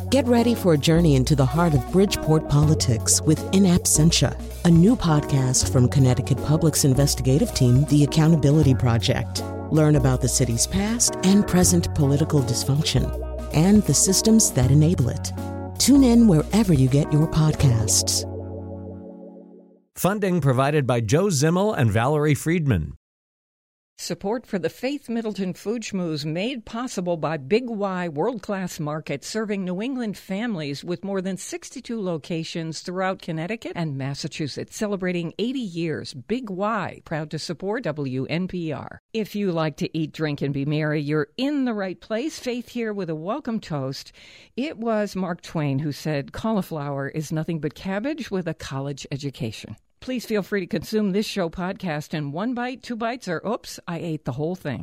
Get ready for a journey into the heart of Bridgeport politics with In Absentia, a new podcast from Connecticut Public's investigative team, The Accountability Project. Learn about the city's past and present political dysfunction and the systems that enable it. Tune in wherever you get your podcasts. Funding provided by Joe Zimmel and Valerie Friedman. Support for the Faith Middleton Food Schmooze made possible by Big Y World-Class Market, serving New England families with more than 62 locations throughout Connecticut and Massachusetts. Celebrating 80 years, Big Y, proud to support WNPR. If you like to eat, drink, and be merry, you're in the right place. Faith here with a welcome toast. It was Mark Twain who said, "Cauliflower is nothing but cabbage with a college education." Please feel free to consume this show podcast in 1 bite, 2 bites, or oops, I ate the whole thing.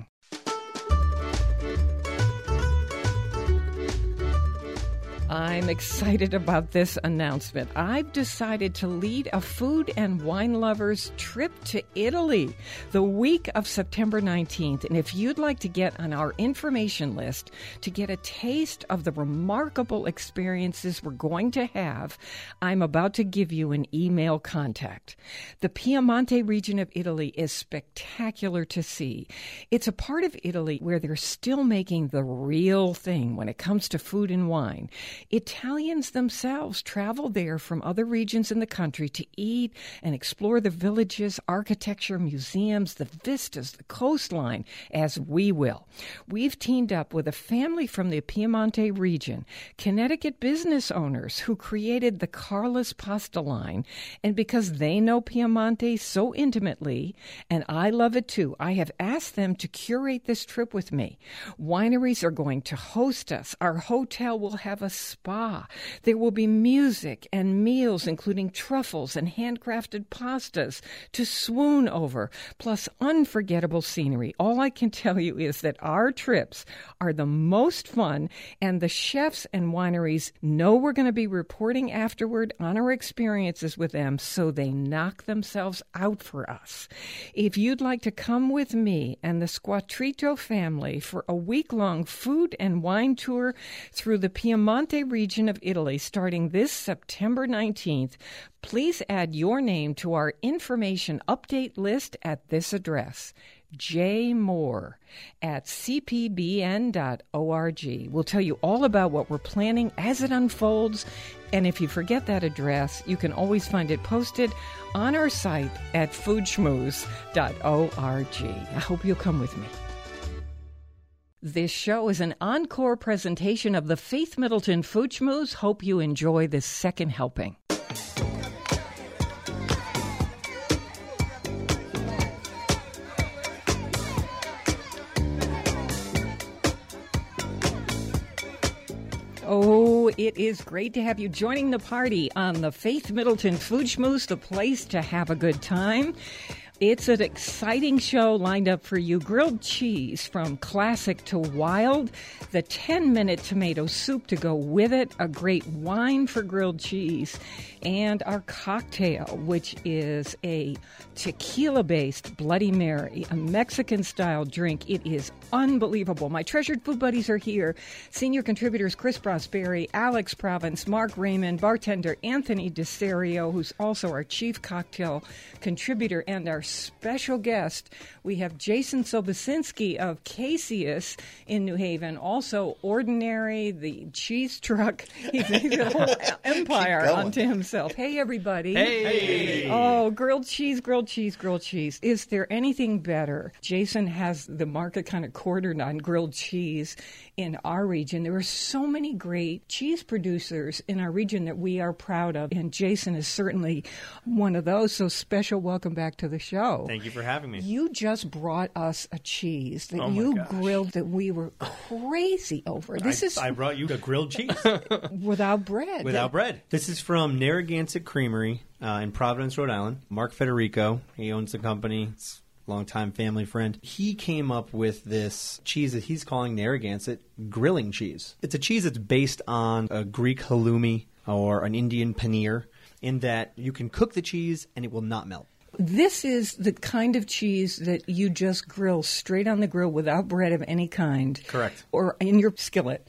I'm excited about this announcement. I've decided to lead a food and wine lovers trip to Italy the week of September 19th. And if you'd like to get on our information list to get a taste of the remarkable experiences we're going to have, I'm about to give you an email contact. The Piemonte region of Italy is spectacular to see. It's a part of Italy where they're still making the real thing when it comes to food and wine. Italians themselves travel there from other regions in the country to eat and explore the villages, architecture, museums, the vistas, the coastline, as we will. We've teamed up with a family from the Piemonte region, Connecticut business owners who created the Carla's Pasta line. And because they know Piemonte so intimately, and I love it too, I have asked them to curate this trip with me. Wineries are going to host us. Our hotel will have a spa. There will be music and meals, including truffles and handcrafted pastas to swoon over, plus unforgettable scenery. All I can tell you is that our trips are the most fun, and the chefs and wineries know we're going to be reporting afterward on our experiences with them, so they knock themselves out for us. If you'd like to come with me and the Squattrito family for a week-long food and wine tour through the Piemonte region of Italy starting this September 19th, please add your name to our information update list at this address, jmoore@cpbn.org. We'll tell you all about what we're planning as it unfolds, and if you forget that address, you can always find it posted on our site at foodschmooze.org. I hope you'll come with me. This show is an encore presentation of the Faith Middleton Food Schmooze. Hope you enjoy this second helping. Oh, it is great to have you joining the party on the Faith Middleton Food Schmooze, the place to have a good time. It's an exciting show lined up for you. Grilled cheese from classic to wild, the 10-minute tomato soup to go with it, a great wine for grilled cheese, and our cocktail, which is a tequila-based Bloody Mary, a Mexican-style drink. It is unbelievable. My treasured food buddies are here. Senior contributors Chris Prosperi, Alex Province, Mark Raymond, bartender Anthony DeSerio, who's also our chief cocktail contributor, and our special guest, we have Jason Sobocinski of Casius in New Haven, also Ordinary, the cheese truck. He's a whole empire unto himself. Hey, everybody. Hey. Oh, grilled cheese, grilled cheese, grilled cheese. Is there anything better? Jason has the market kind of cornered on grilled cheese in our region. There are so many great cheese producers in our region that we are proud of, and Jason is certainly one of those. So special welcome back to the show. Thank you for having me. You just brought us a cheese that you grilled that we were crazy over. I brought you a grilled cheese. Without bread. Without bread. This is from Narragansett Creamery in Providence, Rhode Island. Mark Federico, he owns the company. It's a longtime family friend. He came up with this cheese that he's calling Narragansett grilling cheese. It's a cheese that's based on a Greek halloumi or an Indian paneer, in that you can cook the cheese and it will not melt. This is the kind of cheese that you just grill straight on the grill without bread of any kind. Correct. Or in your skillet. Yep.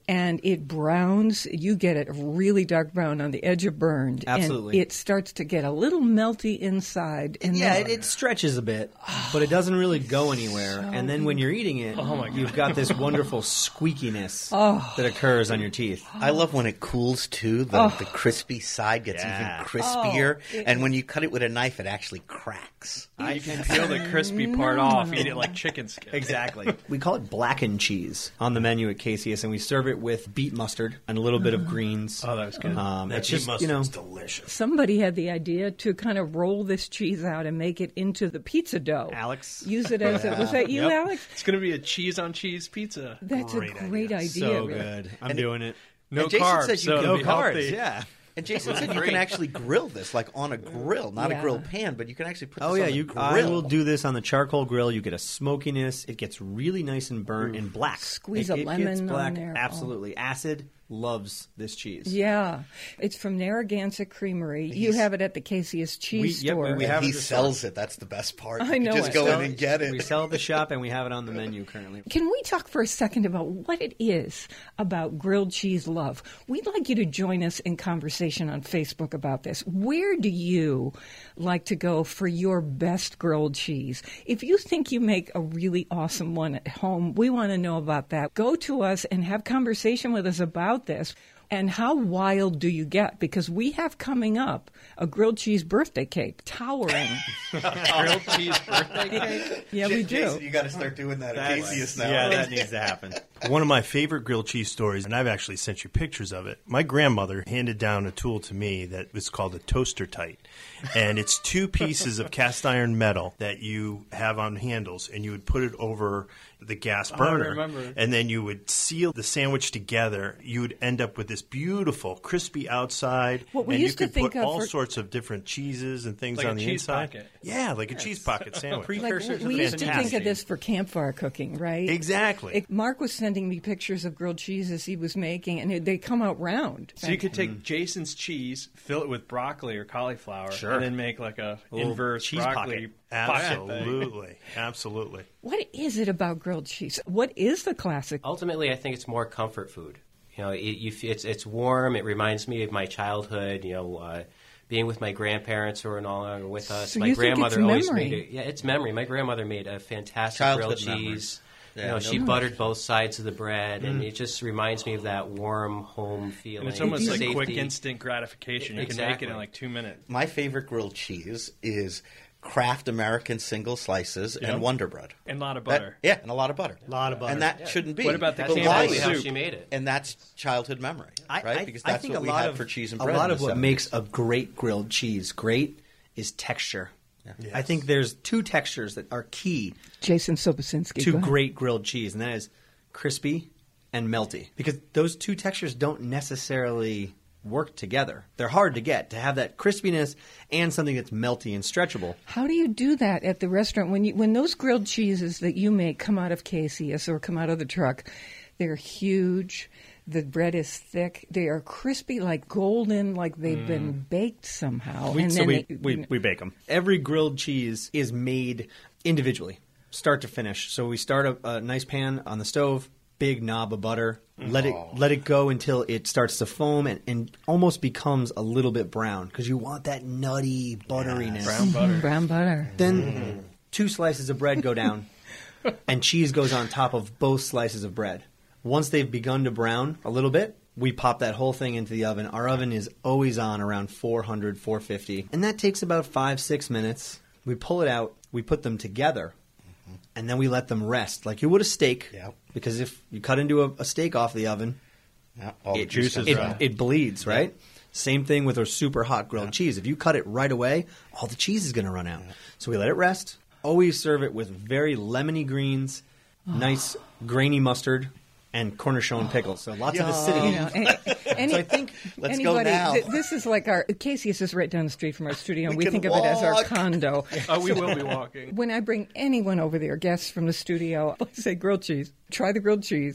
and it browns. You get it really dark brown on the edge of burned. Absolutely. And it starts to get a little melty inside. And Yeah, then, it stretches a bit, but it doesn't really go anywhere. And then when you're eating it, you've got this wonderful squeakiness that occurs on your teeth. I love when it cools too. The crispy side gets even crispier, and when you cut it with a knife, it actually cracks. You can peel the crispy part off, eat it like chicken skin. Exactly. We call it blackened cheese on the menu at Casey's, and we serve it with beet mustard and a little bit of greens. Oh, that was good. It's just, delicious. somebody had the idea to kind of roll this cheese out and make it into the pizza dough. Alex. Use it as was that you, Yep. Alex? It's going to be a cheese on cheese pizza. That's a great idea. So really. good. I'm doing it. No And Jason carbs, says you so can- it'll No be Carbs, healthy. yeah. And Jason said you can actually grill this, like on a grill, not Yeah. a grill pan, but you can actually put this Oh, yeah. on the grill. I will do this on the charcoal grill. You get a smokiness. It gets really nice and burnt and black. Squeeze it a lemon gets on black. there. Absolutely. Acid loves this cheese. Yeah, it's from Narragansett Creamery. You have it at the Casey's Cheese Yep, Store. we have He it at the sells it. That's the best part. I You know can just it. go So in and get it. We sell at the shop, and we have it on the menu currently. Can we talk for a second about what it is about grilled cheese love? We'd like you to join us in conversation on Facebook about this. Where do you like to go for your best grilled cheese? If you think you make a really awesome one at home, we want to know about that. Go to us and have conversation with us about this. And how wild do you get? Because we have coming up a grilled cheese birthday cake, towering. Grilled cheese birthday cake? Yeah, we do. Jason, you got to start doing that at Casey's now. Yeah, that needs to happen. One of my favorite grilled cheese stories, and I've actually sent you pictures of it. My grandmother handed down a tool to me that was called a toaster tight. And it's two pieces of cast iron metal that you have on handles, and you would put it over the gas burner. remember. And then you would seal the sandwich together. You would end up with this beautiful, crispy outside. What we and used you to could think put of all for- sorts of different cheeses and things Like a on the cheese inside. pocket. Yeah, like a cheese pocket sandwich. Like, Precursors we of used to think fantastic. of this for campfire cooking, right? Exactly. Mark was sending me pictures of grilled cheeses he was making, and they come out round. So you could take Jason's cheese, fill it with broccoli or cauliflower, and then make like a little inverse cheese broccoli pocket thing. Absolutely. Absolutely. What is it about grilled cheese? What is the classic? Ultimately, I think it's more comfort food. You know, it's warm. It reminds me of my childhood. You know, being with my grandparents who are no longer with us. So My you think grandmother it's always memory? made it. Yeah, it's memory. My grandmother made a fantastic Childhood grilled memories. cheese. Yeah, You know, no she doubt. buttered both sides of the bread, and it just reminds me of that warm home feeling. And it's almost like safety. quick instant gratification. You can make it Exactly. in like 2 minutes. My favorite grilled cheese is Kraft American single slices and Wonder Bread. And a lot of That- butter. yeah, and a lot of butter. A lot of butter. And that shouldn't be. What about the That's But exactly why- how soup? she made it. And that's childhood memory, right? Because I that's think what a we lot had of, for cheese and a bread. lot in of the what 70s. makes a great grilled cheese great is texture. I think there's two textures that are key Jason Sobosinski. to go ahead. great grilled cheese, and that is crispy and melty. Because those two textures don't necessarily work together. They're hard to get, to have that crispiness and something that's melty and stretchable. How do you do that at the restaurant when those grilled cheeses that you make come out of Casey's or come out of the truck? They're huge. The bread is thick. They are crispy, like golden, like they've been baked somehow. We they- bake them. Every grilled cheese is made individually, start to finish. So we start a nice pan on the stove, big knob of butter, let it go until it starts to foam and almost becomes a little bit brown because you want that nutty butteriness. Brown butter. brown butter. Then 2 slices of bread go down, and cheese goes on top of both slices of bread. Once they've begun to brown a little bit, we pop that whole thing into the oven. Our oven is always on around 400, 450. And that takes about 5-6 minutes. We pull it out. We put them together. And then we let them rest like you would a steak. Yep. Because if you cut into a steak off the oven, Yeah, all the it, juice comes it, out. it bleeds, right? Same thing with a super hot grilled cheese. If you cut it right away, all the cheese is going to run out. So we let it rest. Always serve it with very lemony greens, nice grainy mustard, and cornichon pickles. So lots of acidity. You know, So I think Let's go anybody, now. This is like our Casey's is right down the street from our studio, and we can think of it as our walk. condo. Oh, we will be walking. When I bring anyone over there, guests from the studio, I say grilled cheese. Try the grilled cheese.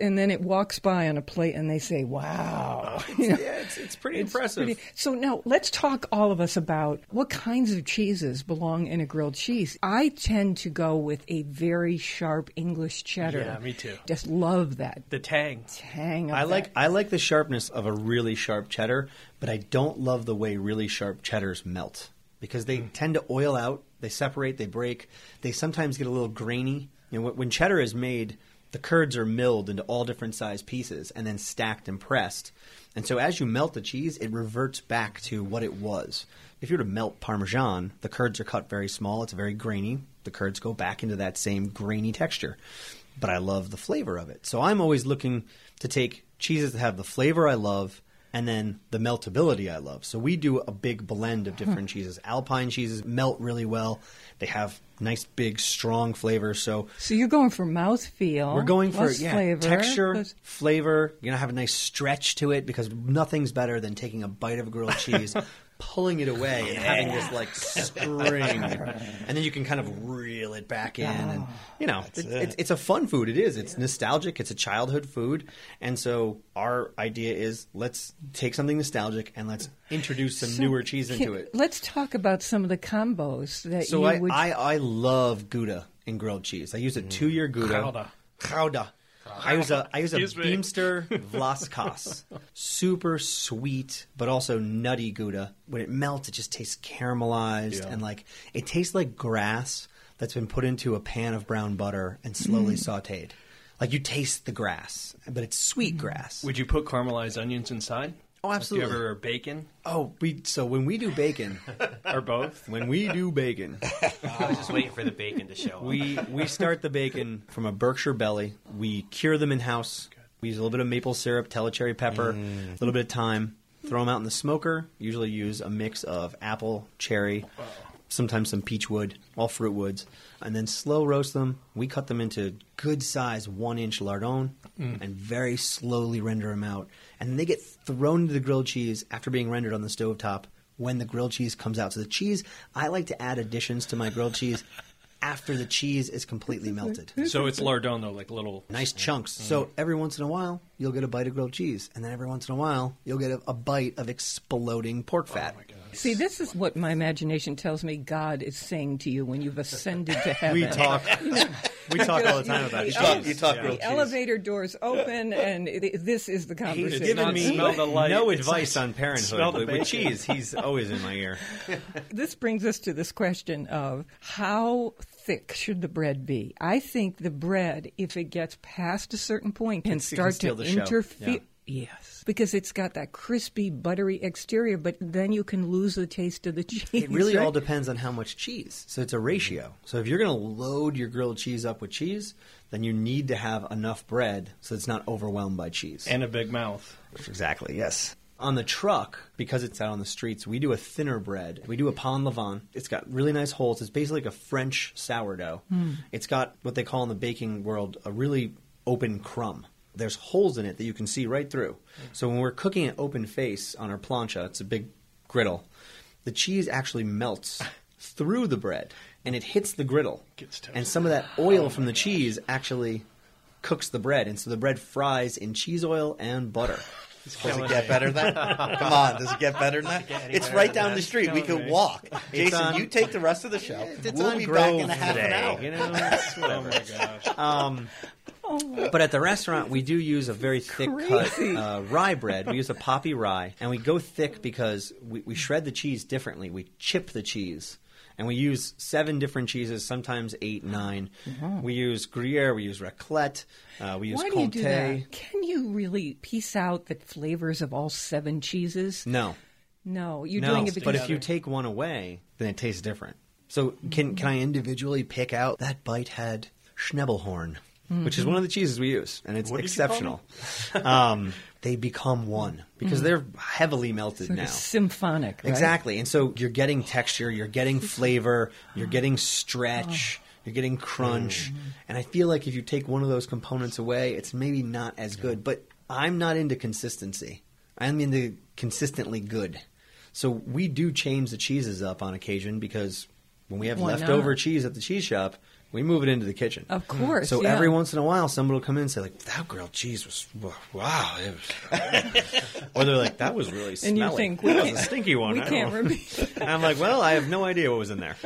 and then it walks by on a plate, and they say, "Wow!" It's pretty impressive. So now let's talk, all of us, about what kinds of cheeses belong in a grilled cheese. I tend to go with a very sharp English cheddar. Yeah, me too. Just love that. The tang. Tang of I that. like the sharpness of a really sharp cheddar, but I don't love the way really sharp cheddars melt because they tend to oil out, they separate, they break, they sometimes get a little grainy. When cheddar is made, the curds are milled into all different size pieces and then stacked and pressed. And so as you melt the cheese, it reverts back to what it was. If you were to melt Parmesan, the curds are cut very small. It's very grainy. The curds go back into that same grainy texture. But I love the flavor of it. So I'm always looking to take cheeses that have the flavor I love and then the meltability I love. So we do a big blend of different cheeses. Alpine cheeses melt really well. They have nice, big, strong flavors. So you're going for mouthfeel. we're going for flavor, texture, flavor. You're going to have a nice stretch to it because nothing's better than taking a bite of grilled cheese, pulling it away, and having this like string. And then you can kind of reel it back in. And, it's a fun food. It is. It's nostalgic. It's a childhood food. And so our idea is let's take something nostalgic and let's introduce some newer cheese into it. Let's talk about some of the combos that So you would... I love Gouda in grilled cheese. I use a 2-year Gouda. Gouda. I use a Beemster Vlaskas. Super sweet, but also nutty Gouda. When it melts, it just tastes caramelized and it tastes like grass that's been put into a pan of brown butter and slowly sautéed. Like you taste the grass, but it's sweet grass. Would you put caramelized onions inside? Oh, absolutely. Do you ever bacon? Oh, so when we do bacon, or both? When we do bacon, I was just waiting for the bacon to show up. We start the bacon from a Berkshire belly. We cure them in house. We use a little bit of maple syrup, Telecherry pepper, a little bit of thyme. Throw them out in the smoker. Usually use a mix of apple, cherry, sometimes some peach wood, all fruit woods, and then slow roast them. We cut them into good size 1-inch lardons and very slowly render them out. And they get thrown into the grilled cheese after being rendered on the stovetop when the grilled cheese comes out. So the cheese, I like to add additions to my grilled cheese after the cheese is completely melted. So it's lardon, though, like little... Nice chunks. So every once in a while, you'll get a bite of grilled cheese. And then every once in a while, you'll get a bite of exploding pork fat. Oh, my God. See, this is what my imagination tells me God is saying to you when you've ascended to heaven. We talk all the time about cheese. You talk grilled The cheese. elevator doors open, and this is the conversation. He's given me Smell the light. no It's advice like, on parenthood. smell the With bacon. cheese, he's always in my ear. This brings us to this question of how thick should the bread be? I think the bread, if it gets past a certain point, can start steal to the show. interfere. Yeah. Yes, because it's got that crispy, buttery exterior, but then you can lose the taste of the cheese. It really right? all depends on how much cheese. So it's a ratio. So if you're going to load your grilled cheese up with cheese, then you need to have enough bread so it's not overwhelmed by cheese. And a big mouth. Exactly, yes. On the truck, because it's out on the streets, we do a thinner bread. We do a pain levant. It's got really nice holes. It's basically like a French sourdough. It's got what they call in the baking world a really open crumb. There's holes in it that you can see right through. So when we're cooking at open face on our plancha, it's a big griddle, the cheese actually melts through the bread, and it hits the griddle. And some of that oil from the cheese actually cooks the bread, and so the bread fries in cheese oil and butter. Does it get better than that? Come on, does it get better than that? It's right down the street. We could walk. Jason, you take the rest of the show. We'll be back in a half an hour. You know, it's whatever. But at the restaurant, we do use a very thick cut rye bread. We use a poppy rye, and we go thick because we shred the cheese differently. We chip the cheese. And we use 7 different cheeses, sometimes 8, 9. We use Gruyere, we use raclette, we use Why Comté. do you do that? Can you really piece out the flavors of all 7 cheeses? No. No, you're doing it because... But if you take one away, then it tastes different. So can I individually pick out that bite had Schnebelhorn, which is one of the cheeses we use, and it's exceptional. They become one because they're heavily melted sort now. of symphonic, right? Exactly. And so you're getting texture, you're getting flavor, you're getting stretch, you're getting crunch. And I feel like if you take one of those components away, it's maybe not as good. But I'm not into consistency. I'm into consistently good. So we do change the cheeses up on occasion because when we have Why leftover not? cheese at the cheese shop, we move it into the kitchen. Of course. So yeah. every once in a while, somebody will come in and say, like, that grilled cheese was, wow. It was. Or they're like, that was really smelly. And you think, that was a stinky one. We can't repeat. And I'm like, well, I have no idea what was in there.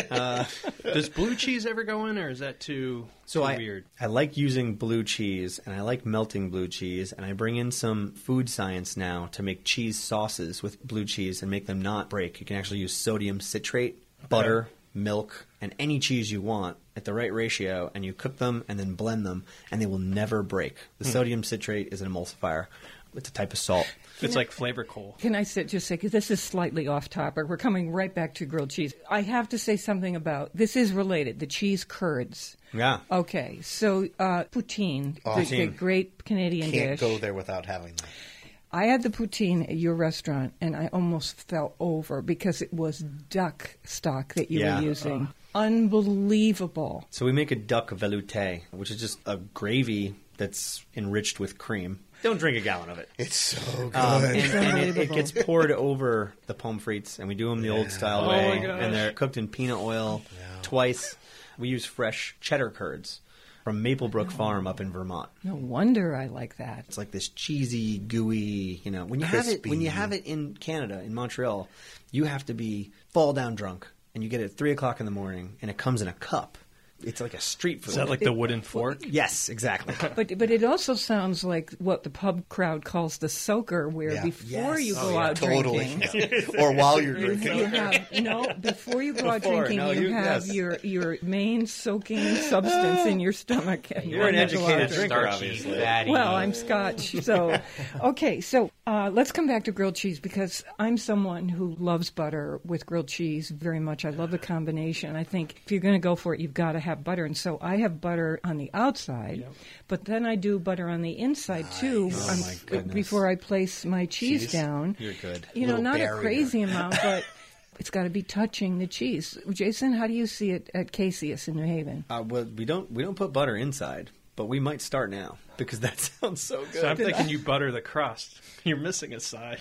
Does blue cheese ever go in, or is that too weird? I like using blue cheese, and I like melting blue cheese, and I bring in some food science now to make cheese sauces with blue cheese and make them not break. You can actually use sodium citrate, butter, milk, and any cheese you want at the right ratio, and you cook them and then blend them, and they will never break. The sodium citrate is an emulsifier. It's a type of salt. It's like flavor coal. Can I just say, because this is slightly off topic, we're coming right back to grilled cheese. I have to say something about, this is related, the cheese curds. Yeah. Okay, so poutine, the great Canadian Can't dish. go there without having that. I had the poutine at your restaurant, and I almost fell over because it was duck stock that you were using. Unbelievable. So we make a duck velouté, which is just a gravy that's enriched with cream. Don't drink a gallon of it. It's so good. And it gets poured over the pommes frites, and we do them the old-style way. my gosh. And they're cooked in peanut oil twice. We use fresh cheddar curds from Maplebrook Farm up in Vermont. No wonder I like that. It's like this cheesy, gooey, when you have it in Canada, in Montreal, you have to fall down drunk, and you get it at 3 o'clock in the morning, and it comes in a cup. It's like a street food. Is that like the wooden fork? Yes, exactly. But it also sounds like what the pub crowd calls the soaker, where before you go out drinking, or while you're drinking, you have before you go out drinking, you have your main soaking substance in your stomach. And You're an educated drinker, Starchy, obviously. fatty. Well, I'm Scotch, so okay. So let's come back to grilled cheese, because I'm someone who loves butter with grilled cheese very much. I love the combination. I think if you're going to go for it, you've got to have butter, and so I have butter on the outside, but then I do butter on the inside too. my goodness. Before I place my cheese down. You're good. Not barrier. a crazy amount, but it's got to be touching the cheese. Jason, how do you see it at Casius in New Haven? Well, we don't put butter inside, but we might start now because that sounds so good. So I'm thinking you butter the crust. You're missing a side.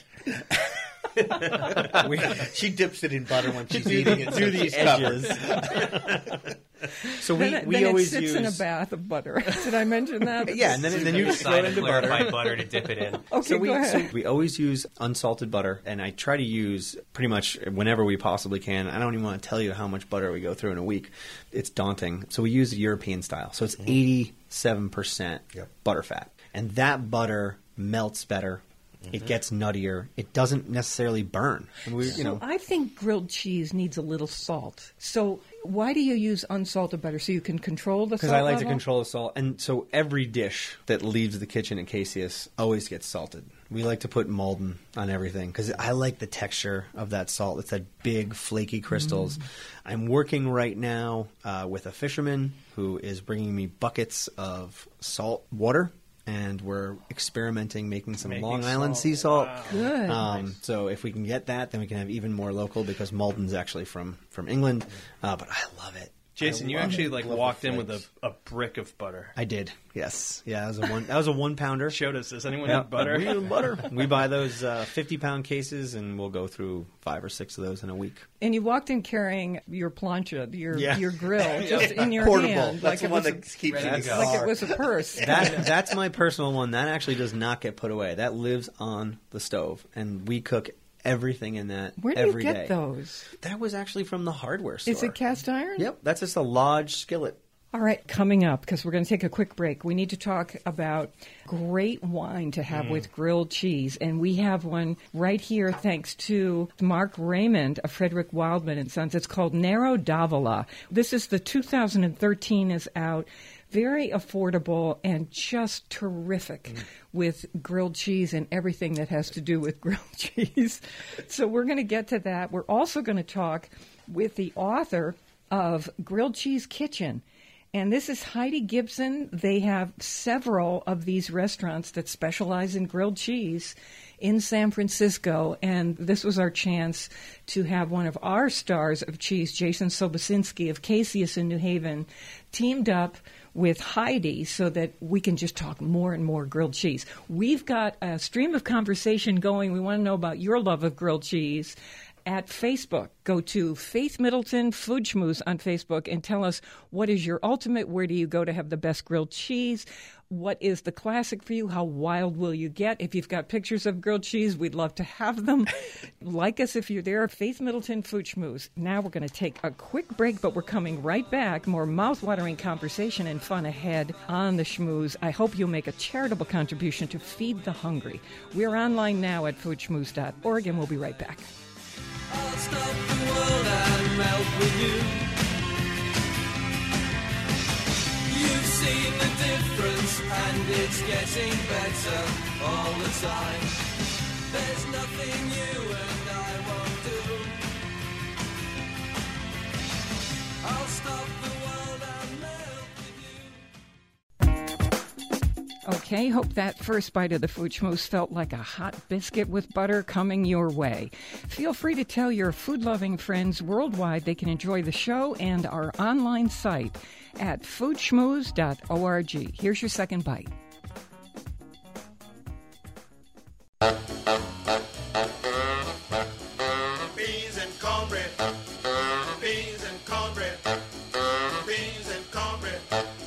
she dips it in butter when she's eating it. Do the edges. So we always it sits use in a bath of butter. Did I mention that? Yeah, and then you just throw it into butter. butter to dip it in. Okay, go ahead. So we always use unsalted butter, and I try to use pretty much whenever we possibly can. I don't even want to tell you how much butter we go through in a week. It's daunting. So we use European style. So it's 87% butter fat. And that butter melts better. It gets nuttier. It doesn't necessarily burn. And I think grilled cheese needs a little salt. So why do you use unsalted butter? So you can control the salt because I like level? to control the salt. And so every dish that leaves the kitchen at Casius always gets salted. We like to put Malden on everything because I like the texture of that salt. It's that big, flaky crystals. I'm working right now with a fisherman who is bringing me buckets of salt water. And we're experimenting making some Long Island sea salt. Wow. Good. Nice. So if we can get that, then we can have even more local because Malden's actually from England. But I love it. Jason, you actually walked in with a brick of butter. I did. Yes. Yeah, that was a 1 pounder. Showed us. Does anyone need butter? We need butter. We buy those 50-pound cases, and we'll go through 5 or 6 of those in a week. And you walked in carrying your plancha, your grill, just in your portable. hand. That's the one that keeps you in the car. Like it was a purse. That's my personal one. That actually does not get put away. That lives on the stove, and we cook everything in that Where do every you day. get those? That was actually from the hardware store. Is it cast iron? Yep. That's just a Lodge skillet. All right, coming up, because we're going to take a quick break, we need to talk about great wine to have with grilled cheese. And we have one right here thanks to Mark Raymond of Frederick Wildman & Sons. It's called Nero d'Avola. This is the 2013 is out. Very affordable and just terrific with grilled cheese and everything that has to do with grilled cheese. So we're going to get to that. We're also going to talk with the author of Grilled Cheese Kitchen. And this is Heidi Gibson. They have several of these restaurants that specialize in grilled cheese in San Francisco. And this was our chance to have one of our stars of cheese, Jason Sobocinski of Casius in New Haven, teamed up with Heidi so that we can just talk more and more grilled cheese. We've got a stream of conversation going. We want to know about your love of grilled cheese. at Facebook. Go to Faith Middleton Food Schmooze on Facebook and tell us what is your ultimate. Where do you go to have the best grilled cheese? What is the classic for you? How wild will you get? If you've got pictures of grilled cheese, we'd love to have them. Like us if you're there. Faith Middleton Food Schmooze. Now we're going to take a quick break, but we're coming right back. More mouth-watering conversation and fun ahead on the Schmooze. I hope you'll make a charitable contribution to feed the hungry. We're online now at foodschmooze.org, and we'll be right back. I'll stop the world and melt with you. You've seen the difference, and it's getting better all the time. There's nothing you and I won't do. I'll stop the world and melt with you. Okay, hope that first bite of the Food Schmooze felt like a hot biscuit with butter coming your way. Feel free to tell your food-loving friends worldwide they can enjoy the show and our online site at foodschmooze.org. Here's your second bite. Beans and cornbread. Beans and cornbread. Beans and cornbread.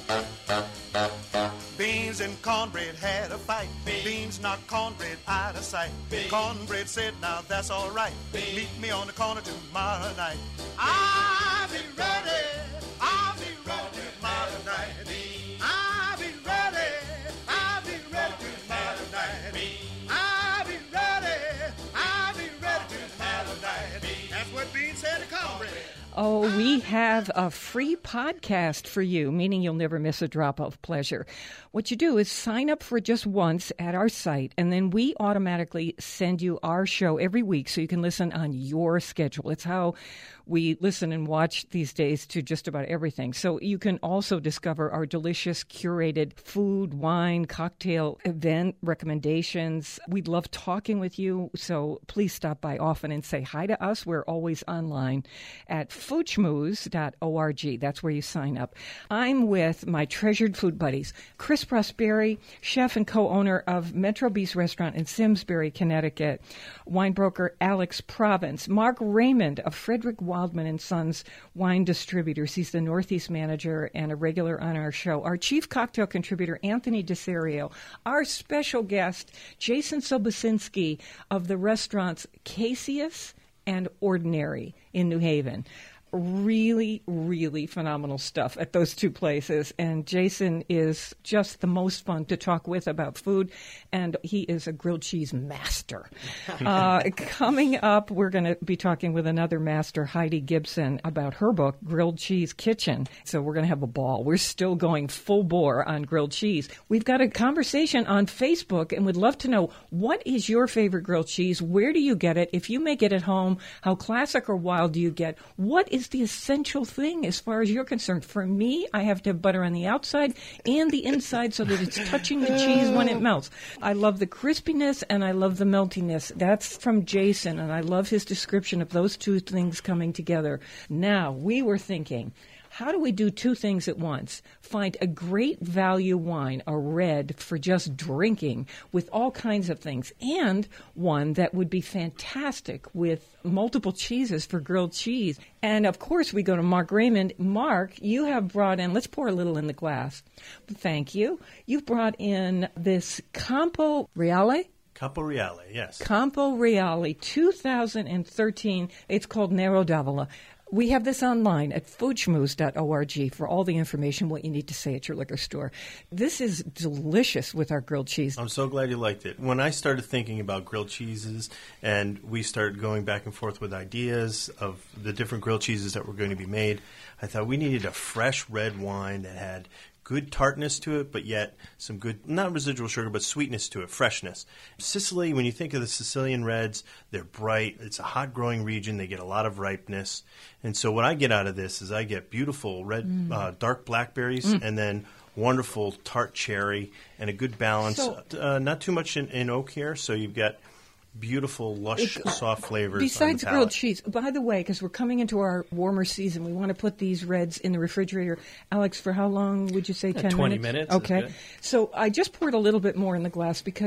Beans and cornbread had a fight. Beans knocked cornbread out of sight. Cornbread said, now that's all right. Meet me on the corner tomorrow night. I'll be ready. I'll be ready tomorrow night. I'll be ready. I'll be ready tomorrow night. I'll be ready. I'll be ready tomorrow night. That's what Beans said to cornbread. Oh, we have a free podcast for you, meaning you'll never miss a drop of pleasure. What you do is sign up for just once at our site, and then we automatically send you our show every week so you can listen on your schedule. It's how we listen and watch these days to just about everything. So you can also discover our delicious curated food, wine, cocktail event recommendations. We'd love talking with you, so please stop by often and say hi to us. We're always online at foodschmooze.org. That's where you sign up. I'm with my treasured food buddies, Chris Prosperi, chef and co-owner of Metro Beast Restaurant in Simsbury, Connecticut, wine broker Alex Province, Mark Raymond of Frederick Wildman & Sons Wine Distributors. He's the Northeast manager and a regular on our show. Our chief cocktail contributor, Anthony DeSerio. Our special guest, Jason Sobocinski of the restaurants Casius and Ordinary in New Haven. Really, really phenomenal stuff at those two places. And Jason is just the most fun to talk with about food, and he is a grilled cheese master. Coming up, we're going to be talking with another master, Heidi Gibson, about her book, Grilled Cheese Kitchen. So we're going to have a ball. We're still going full bore on grilled cheese. We've got a conversation on Facebook, and would love to know, what is your favorite grilled cheese? Where do you get it? If you make it at home, how classic or wild do you get? What is the essential thing as far as you're concerned? For me, I have to have butter on the outside and the inside so that it's touching the cheese when it melts. I love the crispiness and I love the meltiness. That's from Jason, and I love his description of those two things coming together. Now, we were thinking, how do we do two things at once? Find a great value wine, a red, for just drinking with all kinds of things, and one that would be fantastic with multiple cheeses for grilled cheese. And, of course, we go to Mark Raymond. Mark, you have brought in, let's pour a little in the glass. Thank you. You've brought in this Campo Reale? Campo Reale, yes. Campo Reale, 2013. It's called Nero d'Avola. We have this online at foodschmooze.org for all the information, what you need to say at your liquor store. This is delicious with our grilled cheese. I'm so glad you liked it. When I started thinking about grilled cheeses and we started going back and forth with ideas of the different grilled cheeses that were going to be made, I thought we needed a fresh red wine that had good tartness to it, but yet some good, not residual sugar, but sweetness to it, freshness. Sicily, when you think of the Sicilian reds, they're bright. It's a hot growing region. They get a lot of ripeness. And so what I get out of this is I get beautiful red, dark blackberries, and then wonderful tart cherry and a good balance. So, not too much in oak here, so you've got beautiful, lush, soft flavors. Besides grilled cheese, by the way, because we're coming into our warmer season, we want to put these reds in the refrigerator. Alex, for how long would you say? 10 20 minutes. Okay. So I just poured a little bit more in the glass because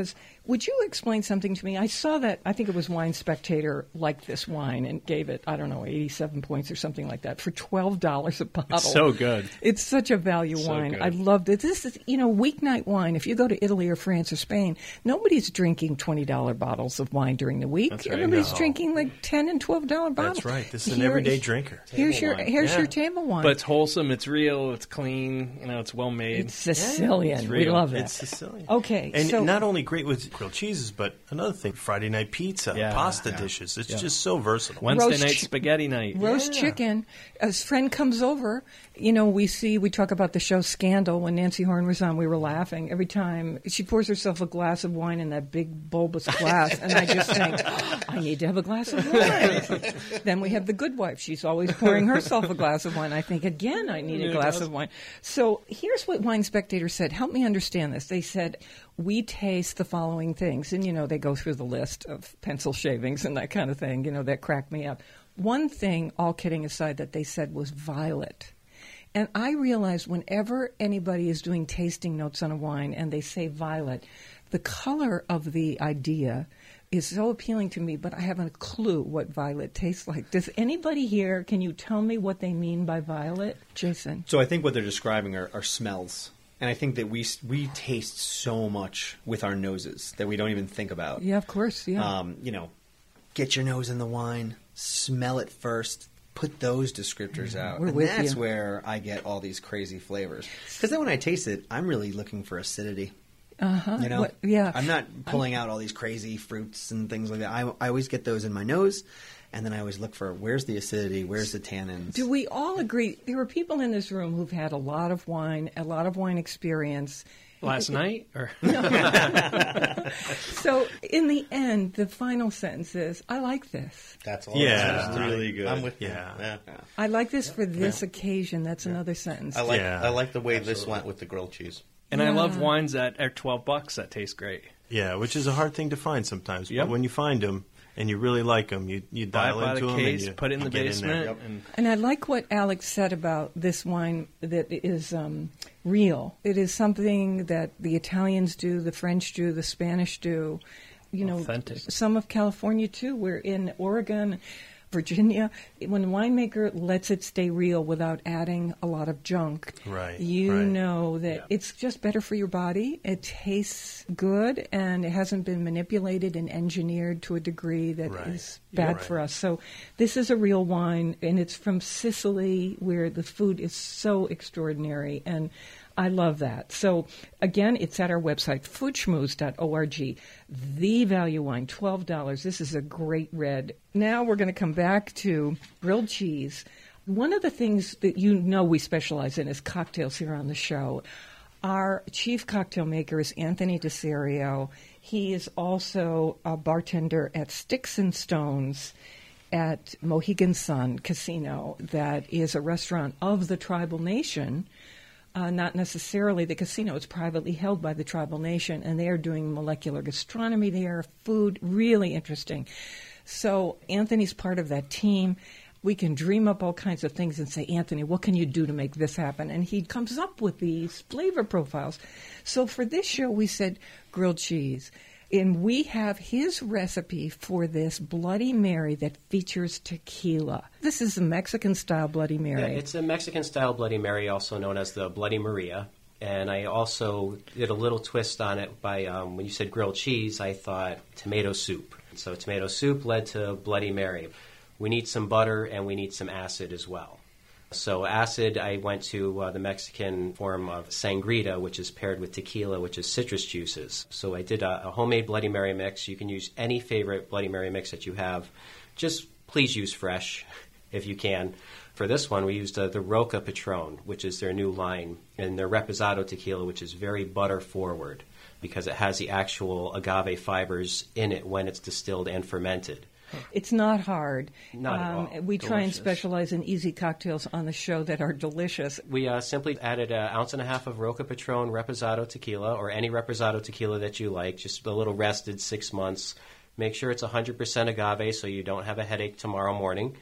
Would you explain something to me? I saw that, I think it was Wine Spectator liked this wine and gave it, 87 points or something like that for $12 a bottle. It's so good. It's such a value wine. Good. I loved it. This is, weeknight wine. If you go to Italy or France or Spain, nobody's drinking $20 bottles of wine during the week. That's right. Everybody's drinking like $10 and $12 bottles. That's right. This is an everyday drinker. Here's your table wine. But it's wholesome, it's real, it's clean, it's well made. It's Sicilian. It's we love it. It's Sicilian. Okay. And so, not only great with grilled cheeses, but another thing, Friday night pizza, pasta dishes. It's just so versatile. Wednesday night spaghetti night. Roast chicken. A friend comes over. We talk about the show Scandal. When Nancy Horn was on, we were laughing. Every time she pours herself a glass of wine in that big bulbous glass, and I just think, I need to have a glass of wine. Then we have the good wife. She's always pouring herself a glass of wine. I think, again, I need a glass of wine. So here's what Wine Spectator said. Help me understand this. They said, we taste the following things. And, they go through the list of pencil shavings and that kind of thing, that cracked me up. One thing, all kidding aside, that they said was violet. And I realized whenever anybody is doing tasting notes on a wine and they say violet, the color of the idea is so appealing to me, but I haven't a clue what violet tastes like. Does anybody here, can you tell me what they mean by violet? Jason? So I think what they're describing are smells. And I think that we taste so much with our noses that we don't even think about. Yeah, of course, yeah. Get your nose in the wine, smell it first, put those descriptors out. We're and with that's you. where I get all these crazy flavors. Because then when I taste it, I'm really looking for acidity. Uh-huh. I'm not pulling out all these crazy fruits and things like that. I always get those in my nose, and then I always look for where's the acidity, where's the tannins. Do we all agree? There are people in this room who've had a lot of wine experience. Last night? Or So in the end, the final sentence is, I like this. That's all. Yeah. That's really good. I'm with you. Yeah. I like this for this occasion. That's another sentence. I like the way this went with the grilled cheese. And I love wines that are $12 that taste great. Yeah, which is a hard thing to find sometimes. Yep. But when you find them and you really like them, you dial Buy into the them case, and you put it in the get basement. there. And I like what Alex said about this wine that is real. It is something that the Italians do, the French do, the Spanish do. Authentic. Some of California, too. We're in Oregon, Virginia. When a winemaker lets it stay real without adding a lot of junk, you know that it's just better for your body. It tastes good, and it hasn't been manipulated and engineered to a degree that is bad for us. So this is a real wine, and it's from Sicily, where the food is so extraordinary, and I love that. So, again, it's at our website, foodschmooze.org. The value wine, $12. This is a great red. Now we're going to come back to grilled cheese. One of the things that we specialize in is cocktails here on the show. Our chief cocktail maker is Anthony DeSerio. He is also a bartender at Sticks and Stones at Mohegan Sun Casino. That is a restaurant of the Tribal Nation. Not necessarily the casino. It's privately held by the Tribal Nation, and they are doing molecular gastronomy there, food, really interesting. So Anthony's part of that team. We can dream up all kinds of things and say, Anthony, what can you do to make this happen? And he comes up with these flavor profiles. So for this show, we said grilled cheese. And we have his recipe for this Bloody Mary that features tequila. This is a Mexican-style Bloody Mary. Yeah, it's a Mexican-style Bloody Mary, also known as the Bloody Maria. And I also did a little twist on it by, when you said grilled cheese, I thought tomato soup. So tomato soup led to Bloody Mary. We need some butter and we need some acid as well. So acid, I went to the Mexican form of sangrita, which is paired with tequila, which is citrus juices. So I did a homemade Bloody Mary mix. You can use any favorite Bloody Mary mix that you have. Just please use fresh if you can. For this one, we used the Roca Patron, which is their new line, and their Reposado tequila, which is very butter forward because it has the actual agave fibers in it when it's distilled and fermented. It's not hard. Not at all. We try and Delicious. specialize in easy cocktails on the show that are delicious. We simply added 1.5 ounces of Roca Patron Reposado tequila, or any Reposado tequila that you like, just a little rested 6 months. Make sure it's 100% agave so you don't have a headache tomorrow morning.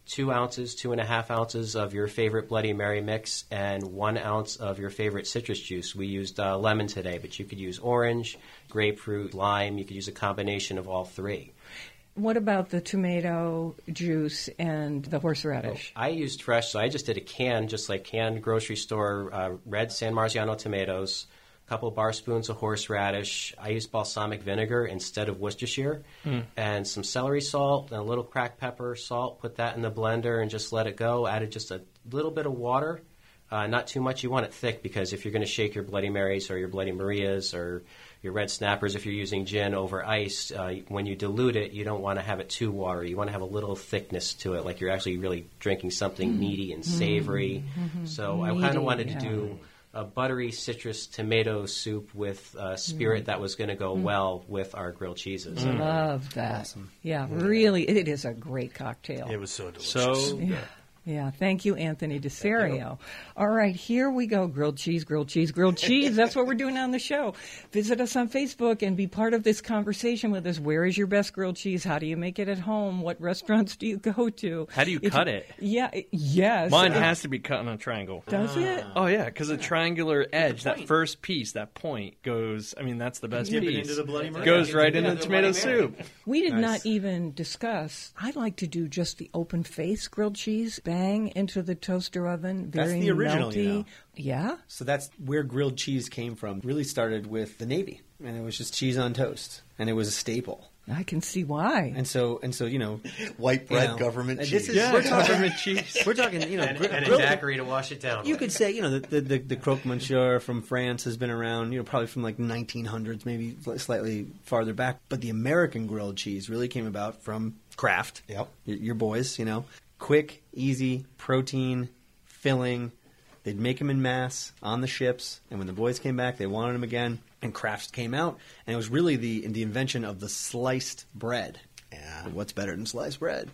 2 ounces, 2.5 ounces of your favorite Bloody Mary mix, and 1 ounce of your favorite citrus juice. We used lemon today, but you could use orange, grapefruit, lime. You could use a combination of all 3. What about the tomato juice and the horseradish? I used fresh, so I just did a can, just like canned grocery store red San Marzano tomatoes, a couple bar spoons of horseradish. I used balsamic vinegar instead of Worcestershire, and some celery salt and a little cracked pepper salt. Put that in the blender and just let it go. Added just a little bit of water, not too much. You want it thick because if you're going to shake your Bloody Marys or your Bloody Marias or your red snappers, if you're using gin over ice, when you dilute it, you don't want to have it too watery. You want to have a little thickness to it, like you're actually really drinking something meaty and savory. So I kind of wanted to do a buttery citrus tomato soup with spirit that was going to go well with our grilled cheeses. Love that. Awesome. Yeah, really, it is a great cocktail. It was so delicious. So good. Yeah, thank you, Anthony DeSario. All right, here we go. Grilled cheese, grilled cheese, grilled cheese. That's what we're doing on the show. Visit us on Facebook and be part of this conversation with us. Where is your best grilled cheese? How do you make it at home? What restaurants do you go to? How do you cut it? Yeah, yes. Mine has to be cut in a triangle. Does it? Oh, yeah, because the triangular edge, that first piece, that point goes, I mean, that's the best Dip piece. it into the Bloody Mary. Goes right into the tomato soup. We did not even discuss, I like to do just the open face grilled cheese. Bang into the toaster oven. Very That's the original, melty. you know. Yeah? So that's where grilled cheese came from. Really started with the Navy, and it was just cheese on toast, and it was a staple. I can see why. And so you know, white bread government cheese. We're talking government cheese. We're talking, you know, and a daiquiri to wash it down. You could say, you know, the croque monsieur from France has been around, you know, probably from like 1900s, maybe slightly farther back. But the American grilled cheese really came about from Kraft. Yep. Your boys, you know, quick, easy, protein, filling. They'd make them in mass on the ships, and when the boys came back, they wanted them again. And Kraft came out, and it was really the invention of the sliced bread. Yeah, what's better than sliced bread?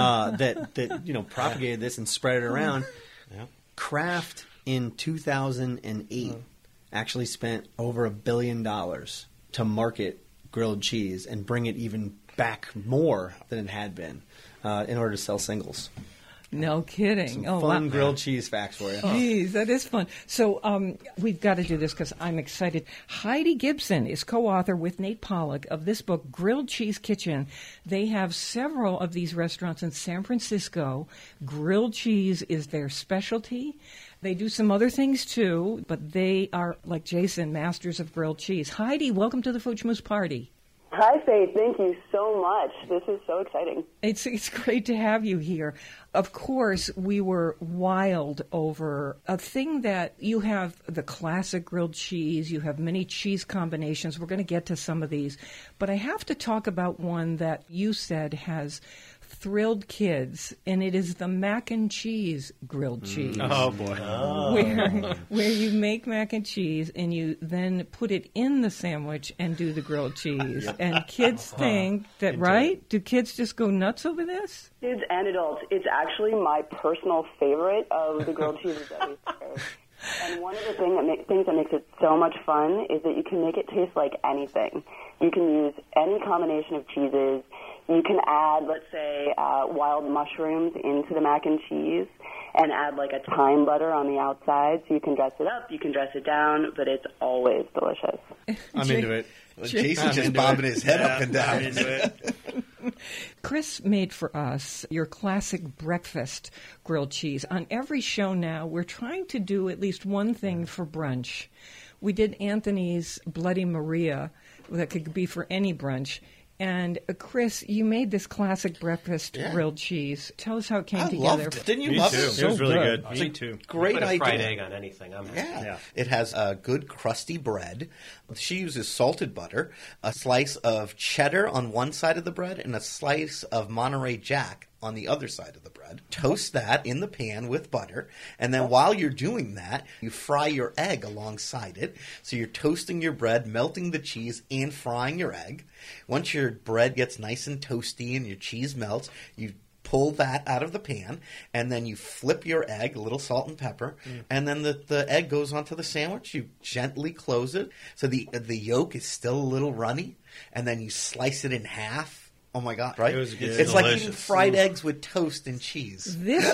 That you know, propagated this and spread it around. Yeah. Kraft in 2008 actually spent over $1 billion to market grilled cheese and bring it even back more than it had been in order to sell singles. No kidding. Some fun grilled cheese facts for you. Jeez, that is fun. So we've got to do this because I'm excited. Heidi Gibson is co-author with Nate Pollock of this book, Grilled Cheese Kitchen. They have several of these restaurants in San Francisco. Grilled cheese is their specialty. They do some other things, too, but they are, like Jason, masters of grilled cheese. Heidi, welcome to the Food Schmooze Party. Hi, Faith. Thank you so much. This is so exciting. It's great to have you here. Of course, we were wild over a thing that you have the classic grilled cheese. You have many cheese combinations. We're going to get to some of these. But I have to talk about one that you said has thrilled kids, and it is the mac and cheese grilled cheese. Oh, boy. Where you make mac and cheese and you then put it in the sandwich and do the grilled cheese. And kids think that, right? Do kids just go nuts over this? Kids and adults. It's actually my personal favorite of the grilled cheeses that we serve. And one of the things that makes it so much fun is that you can make it taste like anything. You can use any combination of cheeses. You can add, let's say, wild mushrooms into the mac and cheese and add like a thyme butter on the outside. So you can dress it up, you can dress it down, but it's always delicious. I'm into it. Jason's just bobbing his head up and down. I'm into it. Chris made for us your classic breakfast grilled cheese. On every show now, we're trying to do at least one thing for brunch. We did Anthony's Bloody Maria, that could be for any brunch. And Chris, you made this classic breakfast grilled cheese. Tell us how it came together. Loved it. Didn't you love it? It was really good. It's Me too. Great Put a idea. fried egg on anything. Yeah. It has good crusty bread. She uses salted butter, a slice of cheddar on one side of the bread, and a slice of Monterey Jack on the other side of the bread. Toast that in the pan with butter, and then while you're doing that, you fry your egg alongside it. So you're toasting your bread, melting the cheese, and frying your egg. Once your bread gets nice and toasty and your cheese melts, you pull that out of the pan, and then you flip your egg, a little salt and pepper, and then the egg goes onto the sandwich. You gently close it so the yolk is still a little runny, and then you slice it in half Oh my God! Right? It was good. It's like eating fried eggs with toast and cheese.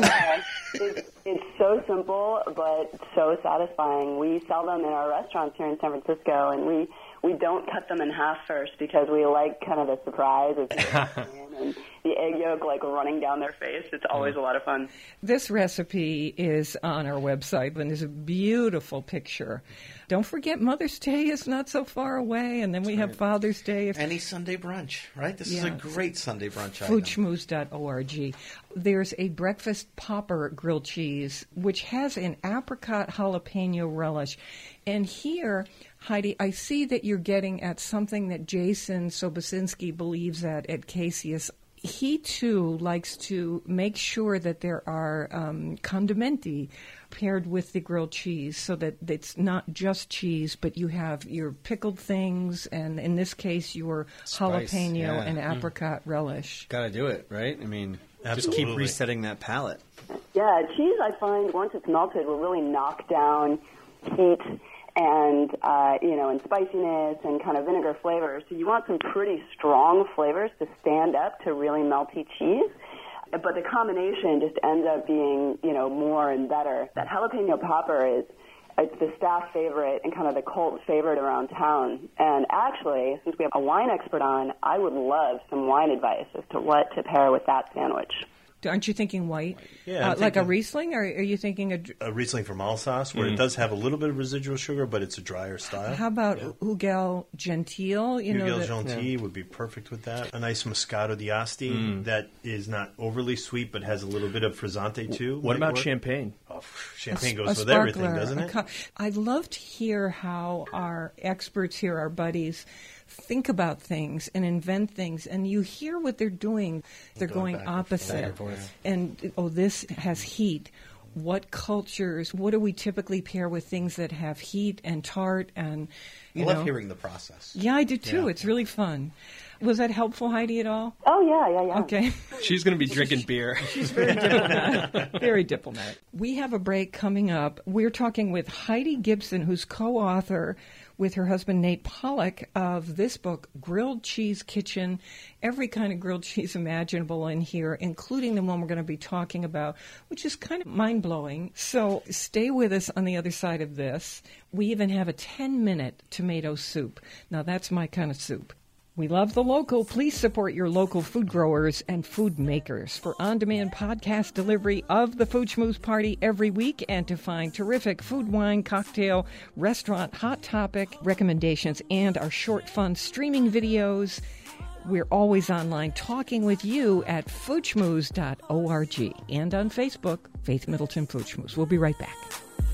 It's so simple, but so satisfying. We sell them in our restaurants here in San Francisco, and we don't cut them in half first because we like kind of the surprise of and the egg yolk like running down their face. It's always a lot of fun. This recipe is on our website, and there's a beautiful picture. Don't forget Mother's Day is not so far away, and then we have Father's Day. Any Sunday brunch, right? This is a great Sunday brunch item. Foodschmooze.org. There's a breakfast popper grilled cheese, which has an apricot jalapeno relish. And here, Heidi, I see that you're getting at something that Jason Sobosinski believes at Casius. He, too, likes to make sure that there are condimenti paired with the grilled cheese so that it's not just cheese, but you have your pickled things and, in this case, your Spice, jalapeno and apricot relish. Got to do it, right? I mean, Absolutely. just keep resetting that palate. Yeah, cheese, I find, once it's melted, will really knock down heat and, and spiciness and kind of vinegar flavors. So you want some pretty strong flavors to stand up to really melty cheese. But the combination just ends up being, more and better. That jalapeno popper it's the staff favorite and kind of the cult favorite around town. And actually, since we have a wine expert on, I would love some wine advice as to what to pair with that sandwich. Aren't you thinking white? Yeah, like a Riesling, or are you thinking a Riesling from Alsace, where it does have a little bit of residual sugar, but it's a drier style? How about Hugel Gentil? Hugel Gentil would be perfect with that. A nice Moscato d'Asti that is not overly sweet, but has a little bit of frizzante too. What about champagne? Oh, champagne goes with everything, doesn't it? I'd love to hear how our experts here, our buddies, think about things and invent things, and you hear what they're doing. They're going opposite. And, this has heat. What cultures, what do we typically pair with things that have heat and tart? And I love hearing the process. Yeah, I do too. Yeah. It's really fun. Was that helpful, Heidi, at all? Oh, yeah. Okay. She's going to be drinking beer. She's very diplomatic. Very diplomatic. We have a break coming up. We're talking with Heidi Gibson, who's co-author with her husband Nate Pollock of this book, Grilled Cheese Kitchen. Every kind of grilled cheese imaginable in here, including the one we're going to be talking about, which is kind of mind-blowing. So stay with us on the other side of this. We even have a 10-minute tomato soup. Now, that's my kind of soup. We love the local. Please support your local food growers and food makers for on-demand podcast delivery of the Food Schmooze Party every week, and to find terrific food, wine, cocktail, restaurant, hot topic recommendations, and our short, fun streaming videos. We're always online talking with you at foodschmooze.org and on Facebook, Faith Middleton Food Schmooze. We'll be right back.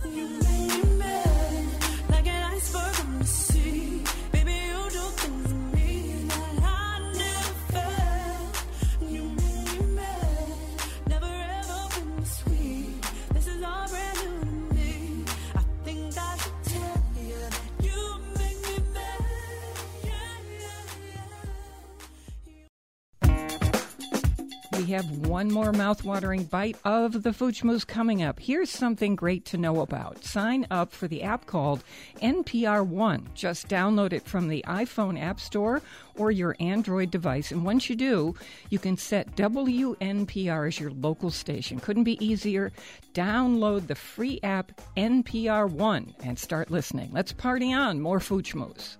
We have one more mouth-watering bite of the Food Schmooze coming up. Here's something great to know about. Sign up for the app called NPR One. Just download it from the iPhone App Store or your Android device. And once you do, you can set WNPR as your local station. Couldn't be easier. Download the free app NPR One and start listening. Let's party on. More Food Schmooze.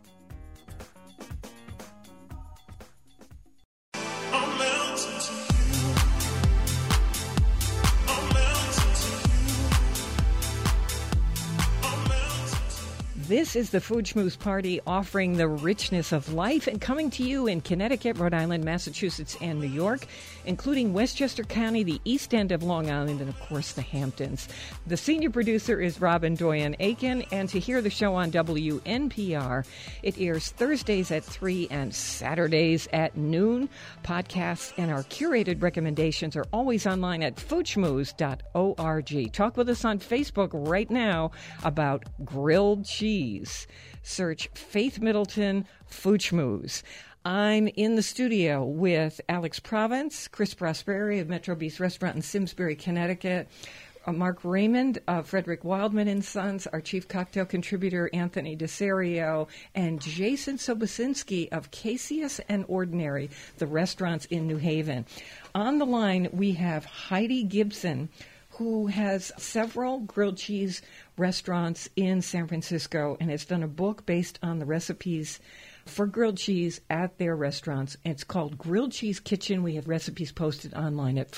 This is the Food Schmooze Party, offering the richness of life and coming to you in Connecticut, Rhode Island, Massachusetts, and New York, including Westchester County, the East End of Long Island, and, of course, the Hamptons. The senior producer is Robin Doyen-Aiken, and to hear the show on WNPR, it airs Thursdays at 3 and Saturdays at noon. Podcasts and our curated recommendations are always online at foodschmooze.org. Talk with us on Facebook right now about grilled cheese. Search Faith Middleton Food Schmooze. I'm in the studio with Alex Province, Chris Prosperi of Metro Beast Restaurant in Simsbury, Connecticut. Mark Raymond of Frederick Wildman and Sons, our chief cocktail contributor, Anthony DeSario, and Jason Sobosinski of Casius and Ordinary, the restaurants in New Haven. On the line, we have Heidi Gibson, who has several grilled cheese restaurants in San Francisco and has done a book based on the recipes for grilled cheese at their restaurants. It's called Grilled Cheese Kitchen. We have recipes posted online at